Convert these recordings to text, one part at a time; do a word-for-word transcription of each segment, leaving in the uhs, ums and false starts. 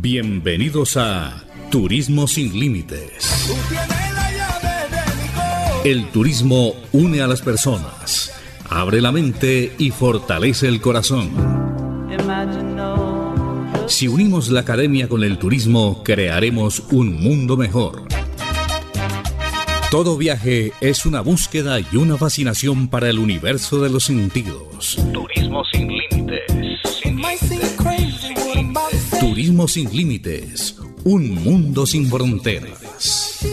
Bienvenidos a Turismo Sin Límites. El turismo une a las personas, abre la mente y fortalece el corazón. Si unimos la academia con el turismo, crearemos un mundo mejor. Todo viaje es una búsqueda y una fascinación para el universo de los sentidos. Turismo sin límites. Sin límites. Turismo sin límites. Un mundo sin fronteras.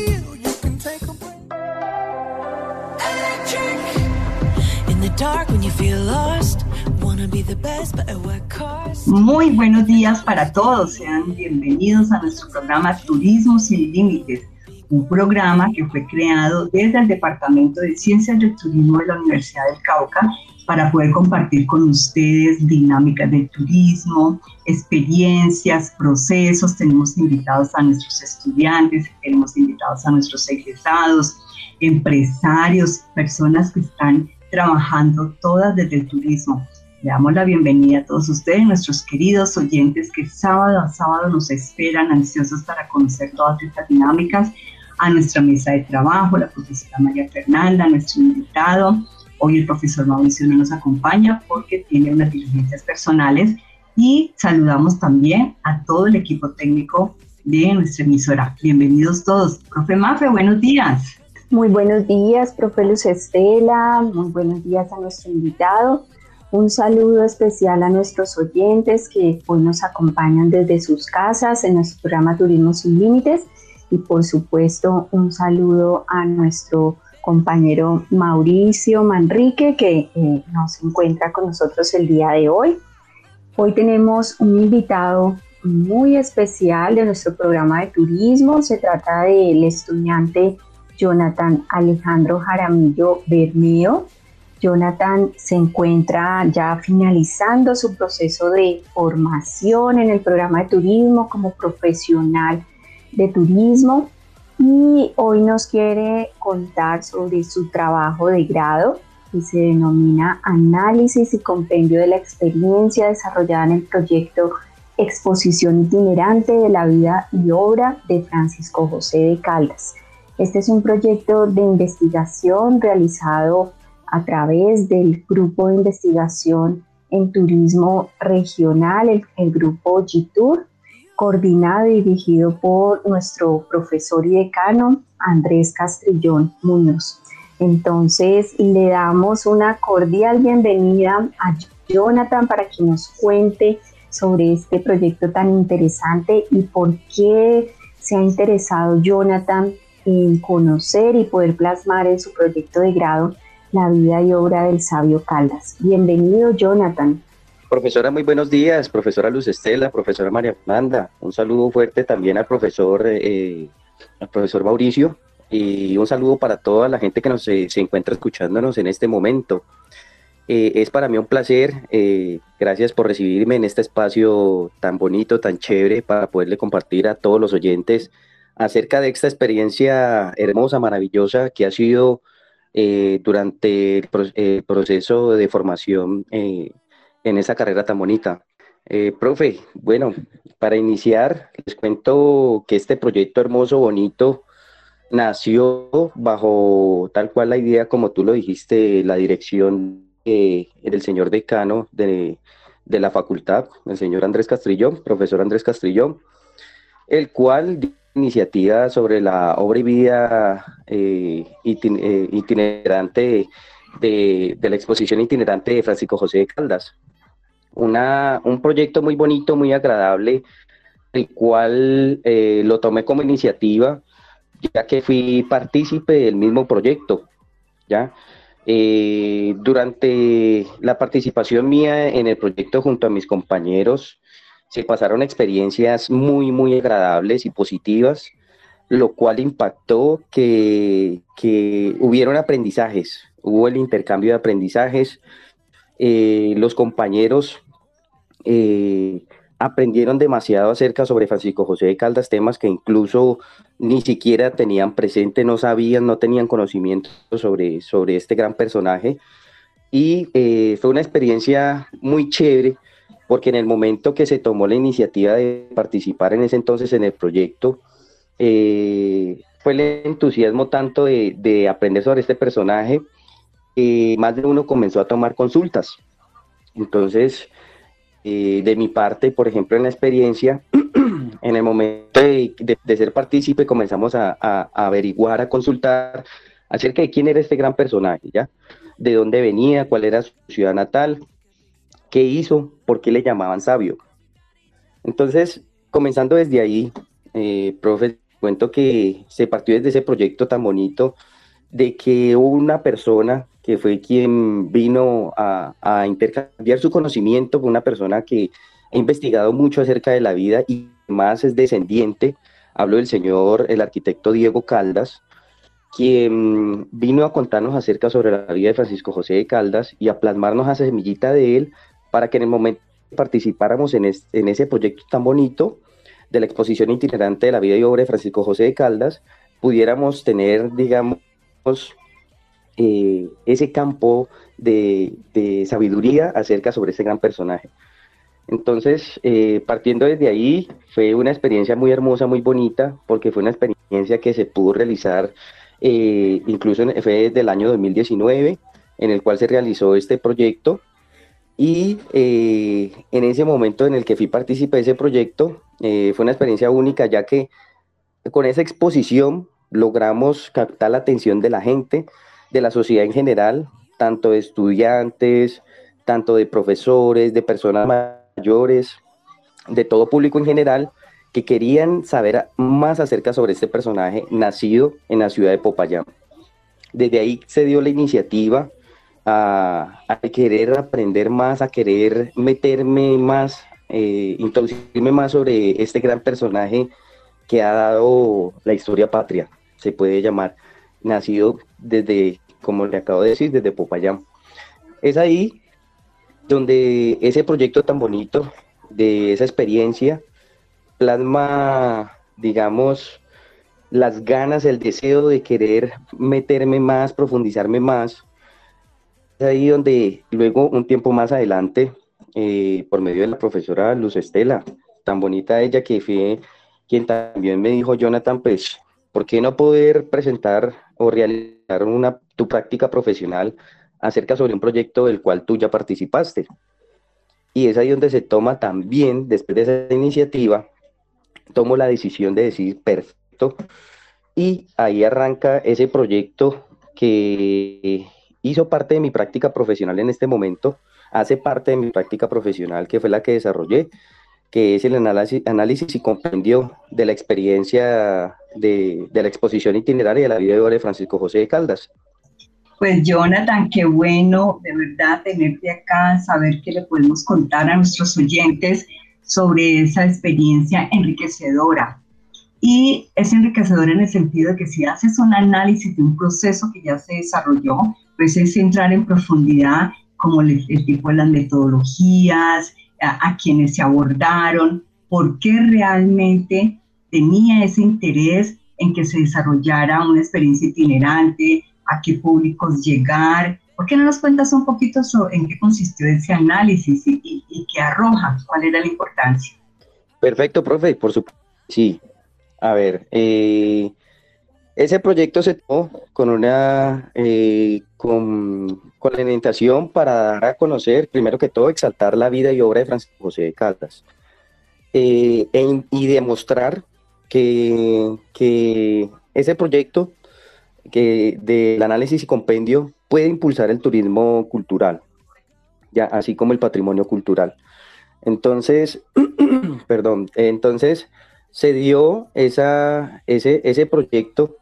Muy buenos días para todos. Sean bienvenidos a nuestro programa Turismo sin Límites. Un programa que fue creado desde el Departamento de Ciencias del Turismo de la Universidad del Cauca para poder compartir con ustedes dinámicas del turismo, experiencias, procesos. Tenemos invitados a nuestros estudiantes, tenemos invitados a nuestros egresados, empresarios, personas que están trabajando todas desde el turismo. Le damos la bienvenida a todos ustedes, nuestros queridos oyentes que sábado a sábado nos esperan ansiosos para conocer todas estas dinámicas, a nuestra mesa de trabajo, la profesora María Fernanda, nuestro invitado. Hoy el profesor Mauricio no nos acompaña porque tiene unas diligencias personales, y saludamos también a todo el equipo técnico de nuestra emisora. Bienvenidos todos. Profe Mafe, buenos días. Muy buenos días, profe Luz Estela, muy buenos días a nuestro invitado. Un saludo especial a nuestros oyentes que hoy nos acompañan desde sus casas en nuestro programa Turismo Sin Límites. Y por supuesto un saludo a nuestro compañero Mauricio Manrique, que eh, nos encuentra con nosotros el día de hoy. Hoy tenemos un invitado muy especial de nuestro programa de turismo. Se trata del estudiante Jonathan Alejandro Jaramillo Bermeo. Jonathan se encuentra ya finalizando su proceso de formación en el programa de turismo como profesional de turismo, y hoy nos quiere contar sobre su trabajo de grado que se denomina Análisis y Compendio de la Experiencia desarrollada en el proyecto Exposición Itinerante de la Vida y Obra de Francisco José de Caldas. Este es un proyecto de investigación realizado a través del Grupo de Investigación en Turismo Regional, el, el Grupo G-Tour, coordinado y dirigido por nuestro profesor y decano Andrés Castrillón Muñoz. Entonces le damos una cordial bienvenida a Jonathan para que nos cuente sobre este proyecto tan interesante y por qué se ha interesado Jonathan en conocer y poder plasmar en su proyecto de grado la vida y obra del sabio Caldas. Bienvenido, Jonathan. Profesora, muy buenos días. Profesora Luz Estela, profesora María Fernanda. Un saludo fuerte también al profesor, eh, al profesor Mauricio, y un saludo para toda la gente que nos eh, se encuentra escuchándonos en este momento. Eh, es para mí un placer. Eh, gracias por recibirme en este espacio tan bonito, tan chévere, para poderle compartir a todos los oyentes acerca de esta experiencia hermosa, maravillosa que ha sido eh, durante el, pro el proceso de formación eh, en esa carrera tan bonita. Eh, profe, bueno, para iniciar, les cuento que este proyecto hermoso, bonito, nació bajo tal cual la idea, como tú lo dijiste, la dirección eh, del señor decano de, de la facultad, el señor Andrés Castrillón, profesor Andrés Castrillón, el cual dio iniciativa sobre la obra y vida eh, itin eh, itinerante de, de la exposición itinerante de Francisco José de Caldas. Una, un proyecto muy bonito, muy agradable, el cual eh, lo tomé como iniciativa, ya que fui partícipe del mismo proyecto, ¿ya? Eh, durante la participación mía en el proyecto junto a mis compañeros, se pasaron experiencias muy, muy agradables y positivas, lo cual impactó que, que hubieron aprendizajes, hubo el intercambio de aprendizajes. Eh, los compañeros eh, aprendieron demasiado acerca sobre Francisco José de Caldas, temas que incluso ni siquiera tenían presente, no sabían, no tenían conocimiento sobre, sobre este gran personaje, y eh, fue una experiencia muy chévere porque en el momento que se tomó la iniciativa de participar en ese entonces en el proyecto, eh, fue el entusiasmo tanto de, de aprender sobre este personaje, que más de uno comenzó a tomar consultas. Entonces, eh, de mi parte, por ejemplo, en la experiencia, en el momento de, de, de ser partícipe, comenzamos a, a, a averiguar, a consultar acerca de quién era este gran personaje, ¿ya? De dónde venía, cuál era su ciudad natal, qué hizo, por qué le llamaban sabio. Entonces, comenzando desde ahí, eh, profe, cuento que se partió desde ese proyecto tan bonito de que una persona que fue quien vino a, a intercambiar su conocimiento con una persona que ha investigado mucho acerca de la vida y más es descendiente, hablo del señor, el arquitecto Diego Caldas, quien vino a contarnos acerca sobre la vida de Francisco José de Caldas y a plasmarnos esa semillita de él para que en el momento que participáramos en, este, en ese proyecto tan bonito de la exposición itinerante de la vida y obra de Francisco José de Caldas, pudiéramos tener, digamos, eh, ese campo de, de sabiduría acerca sobre ese gran personaje. Entonces, eh, partiendo desde ahí, fue una experiencia muy hermosa, muy bonita, porque fue una experiencia que se pudo realizar, eh, incluso en, fue desde el año dos mil diecinueve, en el cual se realizó este proyecto, y eh, en ese momento en el que fui partícipe de ese proyecto, eh, fue una experiencia única, ya que con esa exposición logramos captar la atención de la gente, de la sociedad en general, tanto de estudiantes, tanto de profesores, de personas mayores, de todo público en general, que querían saber más acerca sobre este personaje nacido en la ciudad de Popayán. Desde ahí se dio la iniciativa a, a querer aprender más, a querer meterme más, eh, introducirme más sobre este gran personaje que ha dado la historia patria, se puede llamar, nacido desde, como le acabo de decir, desde Popayán. Es ahí donde ese proyecto tan bonito, de esa experiencia, plasma, digamos, las ganas, el deseo de querer meterme más, profundizarme más. Es ahí donde luego, un tiempo más adelante, eh, por medio de la profesora Luz Estela, tan bonita ella, que fue quien también me dijo, Jonathan, pues, ¿por qué no poder presentar o realizar una, tu práctica profesional acerca sobre un proyecto del cual tú ya participaste? Y es ahí donde se toma también, después de esa iniciativa, tomo la decisión de decir, perfecto, y ahí arranca ese proyecto que hizo parte de mi práctica profesional en este momento, hace parte de mi práctica profesional, que fue la que desarrollé, que es el análisis, análisis y compendio de la experiencia de, de la exposición itineraria de la vida y obra de Francisco José de Caldas. Pues Jonathan, qué bueno de verdad tenerte acá, saber que le podemos contar a nuestros oyentes sobre esa experiencia enriquecedora. Y es enriquecedora en el sentido de que si haces un análisis de un proceso que ya se desarrolló, pues es entrar en profundidad como el, el tipo de las metodologías, a, a quienes se abordaron, por qué realmente tenía ese interés en que se desarrollara una experiencia itinerante, a qué públicos llegar. ¿Por qué no nos cuentas un poquito sobre en qué consistió ese análisis y, y, y qué arroja? ¿Cuál era la importancia? Perfecto, profe, por supuesto. Sí, a ver, eh, ese proyecto se tomó con una, eh, con, con la orientación para dar a conocer, primero que todo, exaltar la vida y obra de Francisco José de Caldas, eh, e, y demostrar que, que ese proyecto que del análisis y compendio puede impulsar el turismo cultural, ya así como el patrimonio cultural. Entonces, perdón, entonces se dio esa, ese, ese proyecto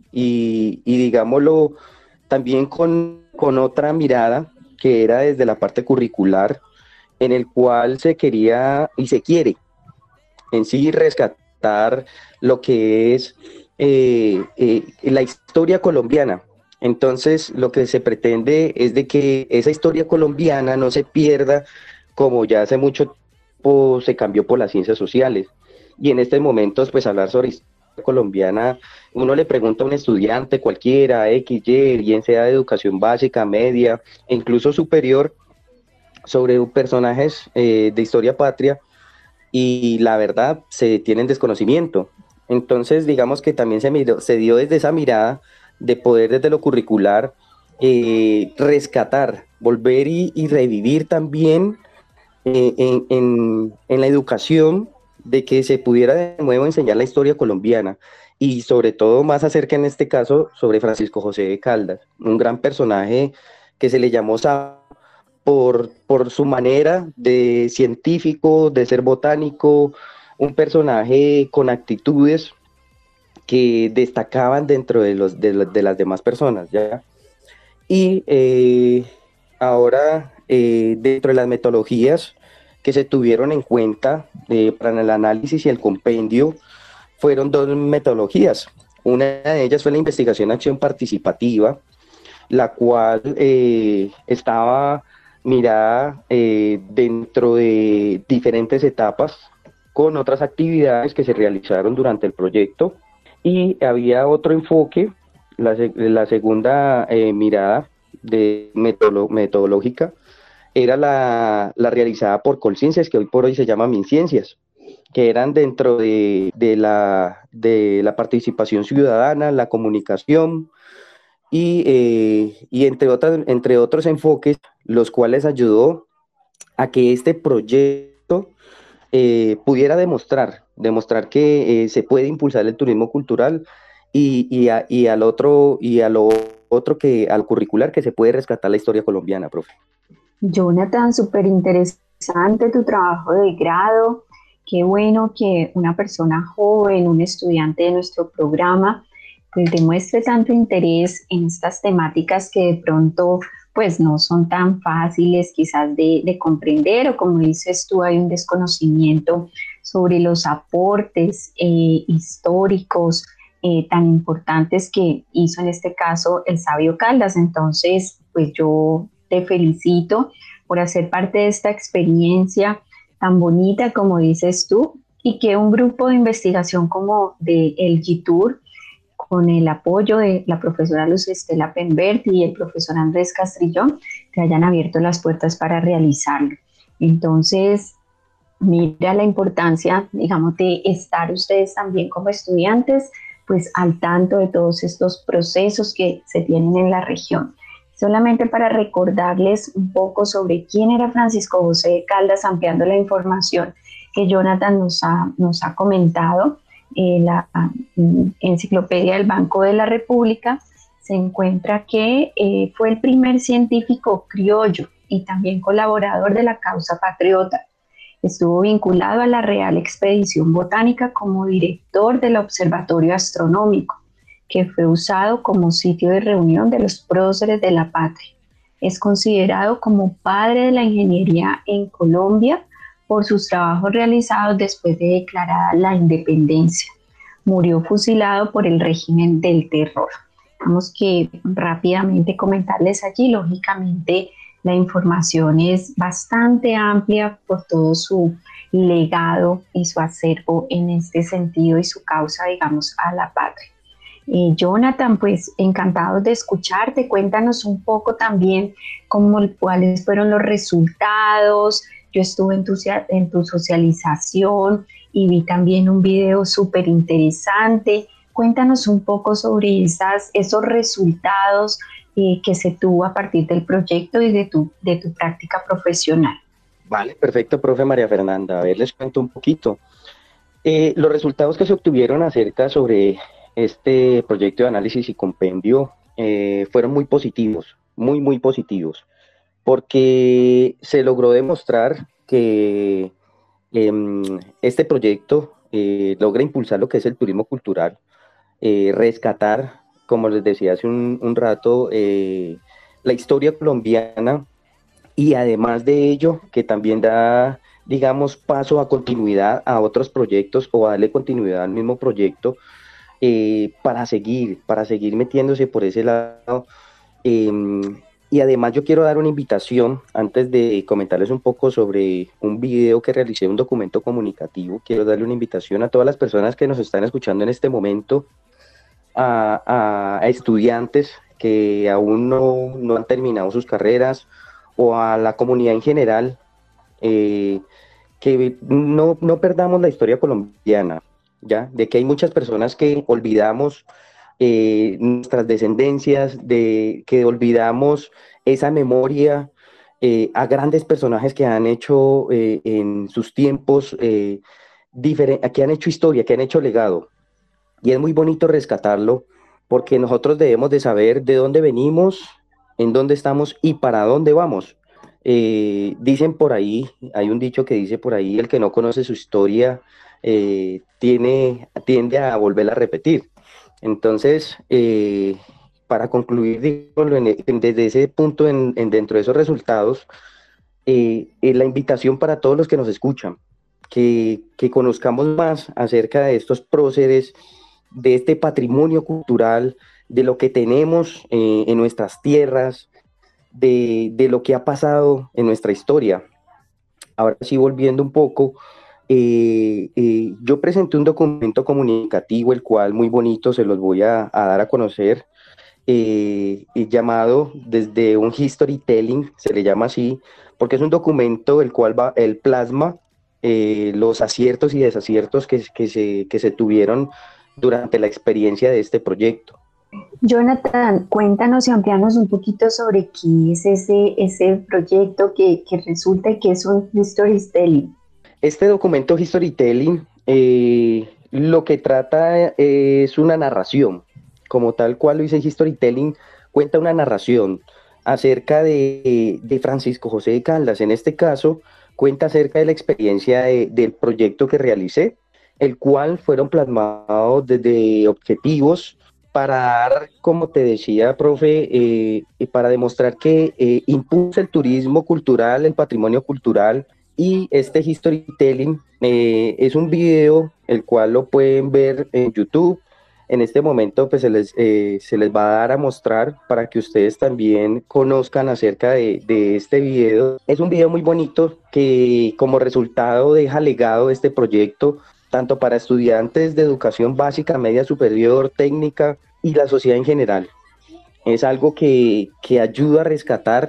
y, y digámoslo también con, con otra mirada que era desde la parte curricular, en el cual se quería y se quiere en sí rescatar lo que es eh, eh, la historia colombiana. Entonces lo que se pretende es de que esa historia colombiana no se pierda, como ya hace mucho tiempo se cambió por las ciencias sociales, y en estos momentos pues hablar sobre historia colombiana, uno le pregunta a un estudiante cualquiera, X, Y, bien sea de educación básica, media e incluso superior, sobre personajes eh, de historia patria y la verdad se tienen desconocimiento. Entonces, digamos que también se, miró, se dio desde esa mirada de poder desde lo curricular eh, rescatar, volver y, y revivir también eh, en, en, en la educación de que se pudiera de nuevo enseñar la historia colombiana y sobre todo más acerca en este caso sobre Francisco José de Caldas, un gran personaje que se le llamó Sabio por, por su manera de científico, de ser botánico, un personaje con actitudes que destacaban dentro de, los, de, de las demás personas, ¿ya? Y eh, ahora, eh, dentro de las metodologías que se tuvieron en cuenta eh, para el análisis y el compendio, fueron dos metodologías. Una de ellas fue la investigación-acción participativa, la cual eh, estaba mirada eh, dentro de diferentes etapas con otras actividades que se realizaron durante el proyecto. Y había otro enfoque, la, la segunda eh, mirada de metodolo, metodológica, era la, la realizada por Colciencias, que hoy por hoy se llama MinCiencias, que eran dentro de, de, la, de la participación ciudadana, la comunicación y, eh, y entre, otras, entre otros enfoques, los cuales ayudó a que este proyecto eh, pudiera demostrar, demostrar que eh, se puede impulsar el turismo cultural y, y, a, y al otro, y a lo otro que al curricular que se puede rescatar la historia colombiana, profe. Jonathan, súper interesante tu trabajo de grado. Qué bueno que una persona joven, un estudiante de nuestro programa, pues demuestre tanto interés en estas temáticas que de pronto pues no son tan fáciles quizás de, de comprender, o como dices tú, hay un desconocimiento sobre los aportes eh, históricos eh, tan importantes que hizo en este caso el sabio Caldas. Entonces, pues yo te felicito por hacer parte de esta experiencia tan bonita como dices tú, y que un grupo de investigación como de el G T U R, con el apoyo de la profesora Luz Estela Penberti y el profesor Andrés Castrillón, te hayan abierto las puertas para realizarlo. Entonces, mira la importancia, digamos, de estar ustedes también como estudiantes, pues al tanto de todos estos procesos que se tienen en la región. Solamente para recordarles un poco sobre quién era Francisco José de Caldas, ampliando la información que Jonathan nos ha, nos ha comentado. En la um, enciclopedia del Banco de la República se encuentra que eh, fue el primer científico criollo y también colaborador de la causa patriota. Estuvo vinculado a la Real Expedición Botánica como director del Observatorio Astronómico, que fue usado como sitio de reunión de los próceres de la patria. Es considerado como padre de la ingeniería en Colombia por sus trabajos realizados después de declarada la independencia. Murió fusilado por el régimen del terror. Vamos que rápidamente comentarles allí, lógicamente la información es bastante amplia por todo su legado y su acervo en este sentido y su causa, digamos, a la patria. Eh, Jonathan, pues encantados de escucharte. Cuéntanos un poco también cómo, cuáles fueron los resultados. Yo estuve en tu, en tu socialización y vi también un video súper interesante. Cuéntanos un poco sobre esas, esos resultados eh, que se tuvo a partir del proyecto y de tu, de tu práctica profesional. Vale, perfecto, profe María Fernanda. A ver, les cuento un poquito. Eh, los resultados que se obtuvieron acerca sobre este proyecto de análisis y compendio eh, fueron muy positivos, muy, muy positivos, porque se logró demostrar que eh, este proyecto eh, logra impulsar lo que es el turismo cultural, eh, rescatar, como les decía hace un, un rato, eh, la historia colombiana, y además de ello, que también da, digamos, paso a continuidad a otros proyectos o a darle continuidad al mismo proyecto, Eh, para seguir, para seguir metiéndose por ese lado. Eh, y además yo quiero dar una invitación, antes de comentarles un poco sobre un video que realicé, un documento comunicativo, quiero darle una invitación a todas las personas que nos están escuchando en este momento, a, a, a estudiantes que aún no, no han terminado sus carreras o a la comunidad en general, eh, que no, no perdamos la historia colombiana, ¿ya? De que hay muchas personas que olvidamos eh, nuestras descendencias, de que olvidamos esa memoria eh, a grandes personajes que han hecho eh, en sus tiempos, eh, que han hecho historia, que han hecho legado. Y es muy bonito rescatarlo porque nosotros debemos de saber de dónde venimos, en dónde estamos y para dónde vamos. Eh, dicen por ahí, hay un dicho que dice por ahí, el que no conoce su historia eh, tiene, tiende a volverla a repetir. Entonces, eh, para concluir, digo, en, en, desde ese punto, en, en dentro de esos resultados, eh, eh, la invitación para todos los que nos escuchan, que, que conozcamos más acerca de estos próceres, de este patrimonio cultural, de lo que tenemos eh, en nuestras tierras, de, de lo que ha pasado en nuestra historia. Ahora sí, volviendo un poco, eh, eh, yo presenté un documento comunicativo, el cual muy bonito, se los voy a, a dar a conocer, eh, llamado desde un historytelling, se le llama así, porque es un documento el cual va, el plasma eh, los aciertos y desaciertos que, que, se, que se tuvieron durante la experiencia de este proyecto. Jonathan, cuéntanos y amplianos un poquito sobre qué es ese, ese proyecto que, que resulta que es un historytelling. Este documento historytelling eh, lo que trata es una narración, como tal cual lo dice historytelling, cuenta una narración acerca de, de Francisco José de Caldas. En este caso, cuenta acerca de la experiencia de, del proyecto que realicé, el cual fueron plasmados desde objetivos para dar, como te decía, profe, eh, para demostrar que eh, impulsa el turismo cultural, el patrimonio cultural, y este historytelling eh, es un video el cual lo pueden ver en YouTube. En este momento pues se les, eh, se les va a dar a mostrar para que ustedes también conozcan acerca de, de este video. Es un video muy bonito que como resultado deja legado de este proyecto, tanto para estudiantes de educación básica, media superior, técnica y la sociedad en general. Es algo que, que ayuda a rescatar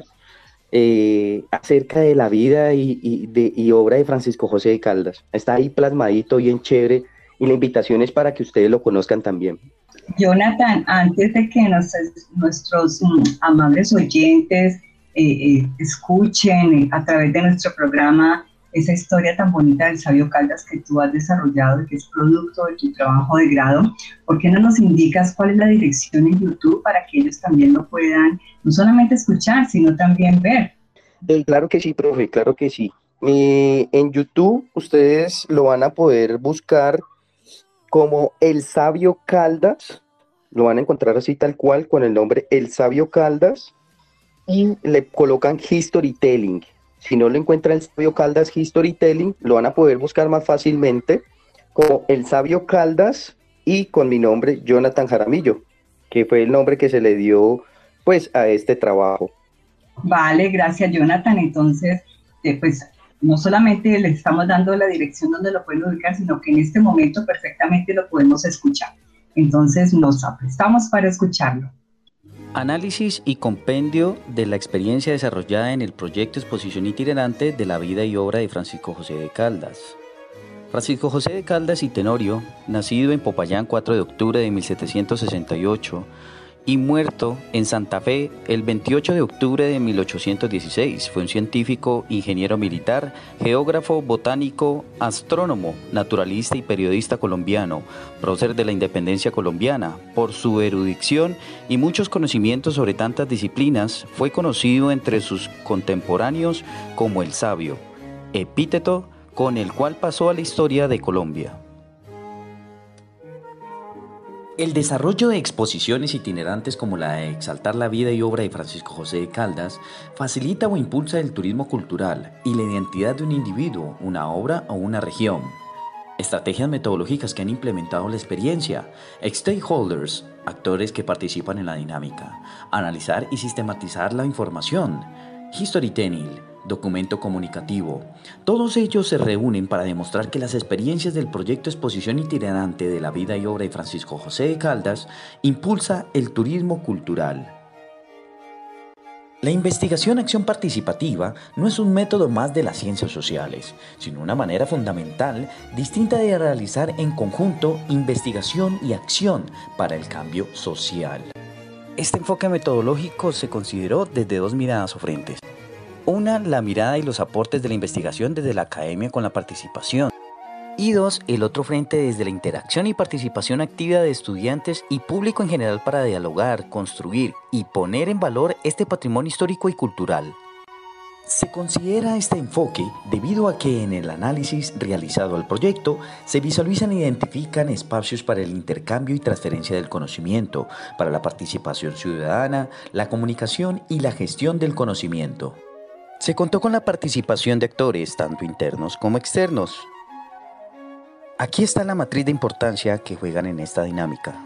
eh, acerca de la vida y, y, de, y obra de Francisco José de Caldas. Está ahí plasmadito, bien chévere, y la invitación es para que ustedes lo conozcan también. Jonathan, antes de que nos, nuestros um, amables oyentes eh, eh, escuchen a través de nuestro programa esa historia tan bonita del sabio Caldas que tú has desarrollado y que es producto de tu trabajo de grado, ¿por qué no nos indicas cuál es la dirección en YouTube para que ellos también lo puedan no solamente escuchar, sino también ver? Eh, claro que sí, profe, claro que sí. Eh, en YouTube ustedes lo van a poder buscar como El Sabio Caldas, lo van a encontrar así tal cual con el nombre El Sabio Caldas y le colocan Historytelling. Si no lo encuentran El Sabio Caldas Historytelling, lo van a poder buscar más fácilmente como El Sabio Caldas y con mi nombre Jonathan Jaramillo, que fue el nombre que se le dio pues a este trabajo. Vale, gracias Jonathan. Entonces, eh, pues no solamente le estamos dando la dirección donde lo pueden ubicar, sino que en este momento perfectamente lo podemos escuchar. Entonces nos aprestamos para escucharlo. Análisis y compendio de la experiencia desarrollada en el proyecto Exposición Itinerante de la vida y obra de Francisco José de Caldas. Francisco José de Caldas y Tenorio, nacido en Popayán cuatro de octubre de mil setecientos sesenta y ocho y muerto en Santa Fe el veintiocho de octubre de mil ochocientos dieciséis, fue un científico, ingeniero militar, geógrafo, botánico, astrónomo, naturalista y periodista colombiano, prócer de la independencia colombiana. Por su erudición y muchos conocimientos sobre tantas disciplinas, fue conocido entre sus contemporáneos como el Sabio, epíteto con el cual pasó a la historia de Colombia. El desarrollo de exposiciones itinerantes como la de exaltar la vida y obra de Francisco José de Caldas facilita o impulsa el turismo cultural y la identidad de un individuo, una obra o una región. Estrategias metodológicas que han implementado la experiencia, stakeholders, actores que participan en la dinámica, analizar y sistematizar la información, historytelling, documento comunicativo. Todos ellos se reúnen para demostrar que las experiencias del proyecto Exposición Itinerante de la vida y obra de Francisco José de Caldas impulsa el turismo cultural. La investigación-acción participativa no es un método más de las ciencias sociales, sino una manera fundamental, distinta de realizar en conjunto investigación y acción para el cambio social. Este enfoque metodológico se consideró desde dos miradas o frentes. Una, la mirada y los aportes de la investigación desde la academia con la participación. Y dos, el otro frente desde la interacción y participación activa de estudiantes y público en general para dialogar, construir y poner en valor este patrimonio histórico y cultural. Se considera este enfoque debido a que en el análisis realizado al proyecto se visualizan e identifican espacios para el intercambio y transferencia del conocimiento, para la participación ciudadana, la comunicación y la gestión del conocimiento. Se contó con la participación de actores tanto internos como externos. Aquí está la matriz de importancia que juegan en esta dinámica.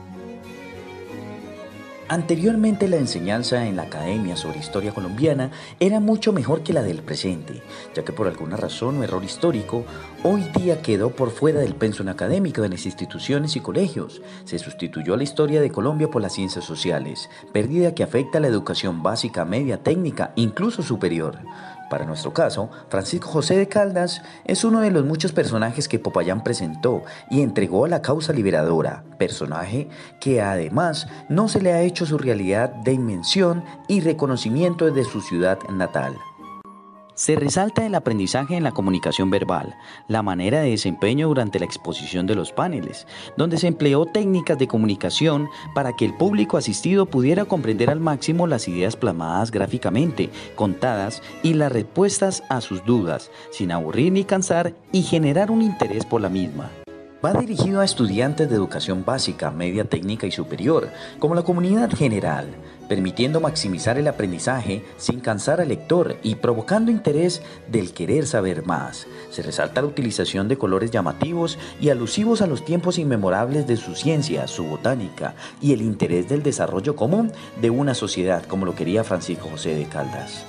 Anteriormente la enseñanza en la academia sobre historia colombiana era mucho mejor que la del presente, ya que por alguna razón o error histórico, hoy día quedó por fuera del pensum académico de las instituciones y colegios. Se sustituyó la historia de Colombia por las ciencias sociales, pérdida que afecta a la educación básica, media, técnica, incluso superior. Para nuestro caso, Francisco José de Caldas es uno de los muchos personajes que Popayán presentó y entregó a la causa liberadora, personaje que además no se le ha hecho su realidad de invención y reconocimiento desde su ciudad natal. Se resalta el aprendizaje en la comunicación verbal, la manera de desempeño durante la exposición de los paneles, donde se empleó técnicas de comunicación para que el público asistido pudiera comprender al máximo las ideas plasmadas gráficamente, contadas y las respuestas a sus dudas, sin aburrir ni cansar y generar un interés por la misma. Va dirigido a estudiantes de educación básica, media, técnica y superior, como la comunidad general, permitiendo maximizar el aprendizaje sin cansar al lector y provocando interés del querer saber más. Se resalta la utilización de colores llamativos y alusivos a los tiempos inmemorables de su ciencia, su botánica y el interés del desarrollo común de una sociedad, como lo quería Francisco José de Caldas.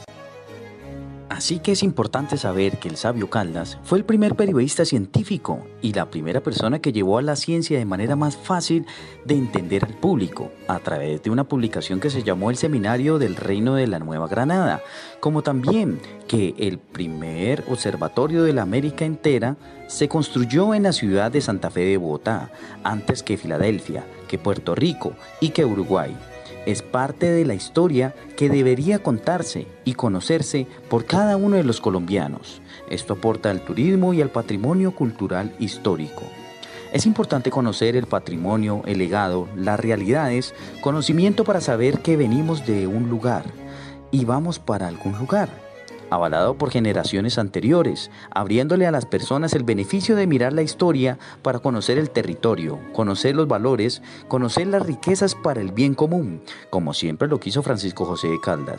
Así que es importante saber que el sabio Caldas fue el primer periodista científico y la primera persona que llevó a la ciencia de manera más fácil de entender al público, a través de una publicación que se llamó el Seminario del Reino de la Nueva Granada, como también que el primer observatorio de la América entera se construyó en la ciudad de Santa Fe de Bogotá, antes que Filadelfia, que Puerto Rico y que Uruguay. Es parte de la historia que debería contarse y conocerse por cada uno de los colombianos. Esto aporta al turismo y al patrimonio cultural histórico. Es importante conocer el patrimonio, el legado, las realidades, conocimiento para saber que venimos de un lugar y vamos para algún lugar, avalado por generaciones anteriores, abriéndole a las personas el beneficio de mirar la historia para conocer el territorio, conocer los valores, conocer las riquezas para el bien común, como siempre lo quiso Francisco José de Caldas.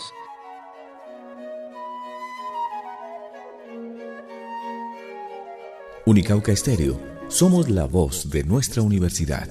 Unicauca Estéreo, somos la voz de nuestra universidad.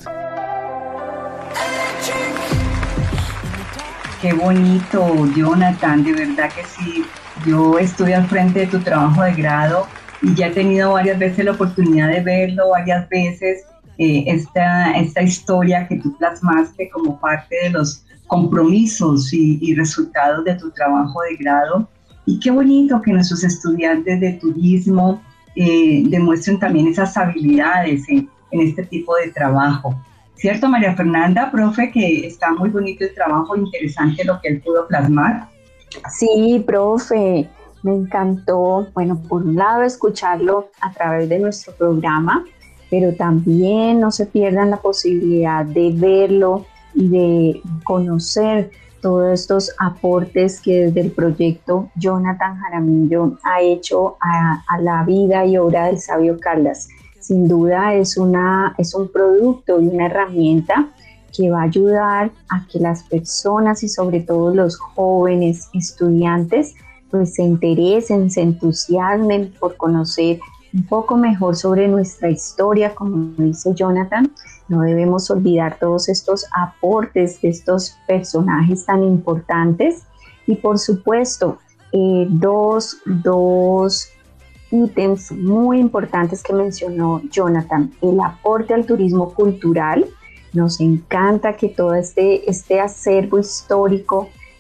Qué bonito, Jonathan, de verdad que sí. Yo estuve al frente de tu trabajo de grado y ya he tenido varias veces la oportunidad de verlo, varias veces, eh, esta, esta historia que tú plasmaste como parte de los compromisos y, y resultados de tu trabajo de grado. Y qué bonito que nuestros estudiantes de turismo eh, demuestren también esas habilidades en, en este tipo de trabajo. ¿Cierto, María Fernanda, profe, que está muy bonito el trabajo, interesante lo que él pudo plasmar? Sí, profe, me encantó, bueno, por un lado escucharlo a través de nuestro programa, pero también no se pierdan la posibilidad de verlo y de conocer todos estos aportes que desde el proyecto Jonathan Jaramillo ha hecho a, a la vida y obra del sabio Caldas. Sin duda es, una, es un producto y una herramienta que va a ayudar a que las personas y sobre todo los jóvenes estudiantes pues se interesen, se entusiasmen por conocer un poco mejor sobre nuestra historia, como dice Jonathan. No debemos olvidar todos estos aportes de estos personajes tan importantes y por supuesto eh, dos, dos ítems muy importantes que mencionó Jonathan: el aporte al turismo cultural. Nos encanta que todo este, este acervo histórico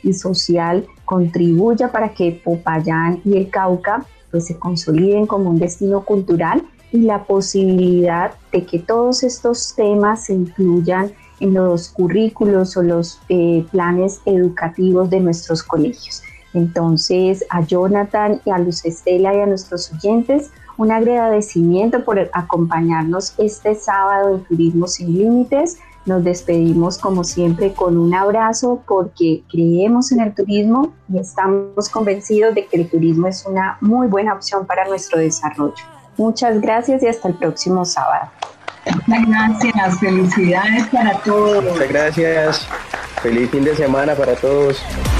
y social contribuya para que Popayán y el Cauca pues se consoliden como un destino cultural, y la posibilidad de que todos estos temas se incluyan en los currículos o los eh, planes educativos de nuestros colegios. Entonces, a Jonathan y a Luz Estela y a nuestros oyentes, un agradecimiento por acompañarnos este sábado en Turismo Sin Límites. Nos despedimos como siempre con un abrazo, porque creemos en el turismo y estamos convencidos de que el turismo es una muy buena opción para nuestro desarrollo. Muchas gracias y hasta el próximo sábado. Muchas gracias, felicidades para todos. Muchas gracias, feliz fin de semana para todos.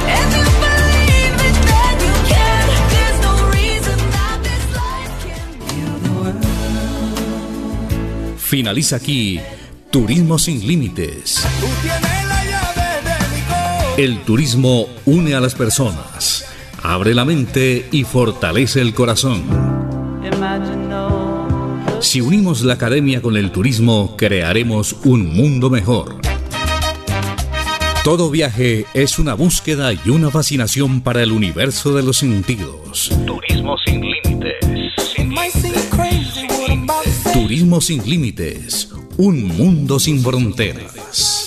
Finaliza aquí Turismo Sin Límites. El turismo une a las personas, abre la mente y fortalece el corazón. Si unimos la academia con el turismo, crearemos un mundo mejor. Todo viaje es una búsqueda y una fascinación para el universo de los sentidos. Turismo Sin Límites. Sin límites. Turismo Sin Límites. Un mundo sin fronteras.